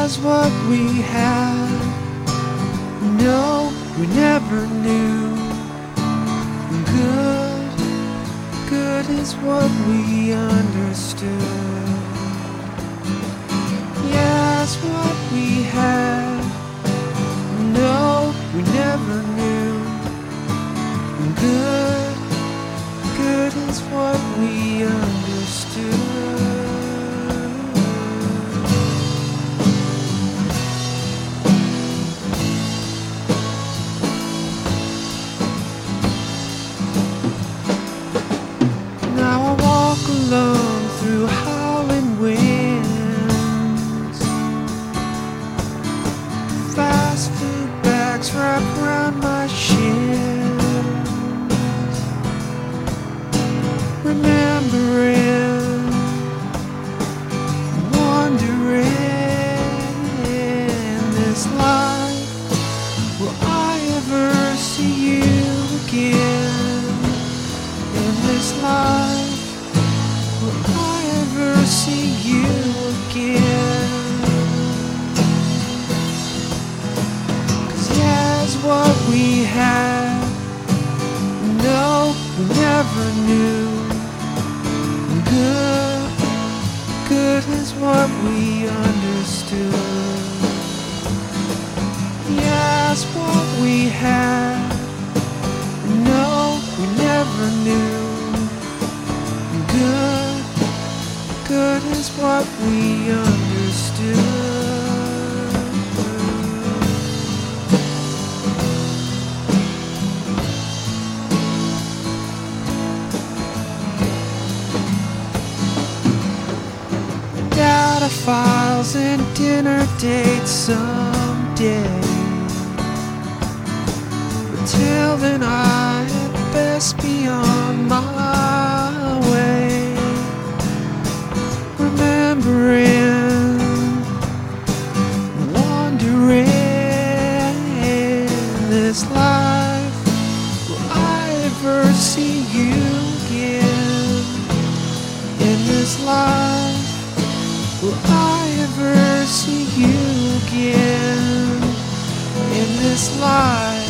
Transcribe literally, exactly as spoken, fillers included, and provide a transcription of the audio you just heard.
Yes, what we had, no, we never knew. Good, good is what we understood. Yes, what we had, no, we never knew. Good, good is what we understood. Now I walk alone through howling winds, fast food bags wrapped around my shins, remembering, wondering in this life, will I ever see you again? In this life, will I ever see you again? 'Cause yes, what we had, no, we never knew. Good, good is what we understood. Yes, what we had, no, we never knew. Good, good is what we understood. Data files and dinner dates someday, but till then I had best be on my way. Remembering, wondering in this life, will I ever see you again? In this life, will I ever see you again? In this life.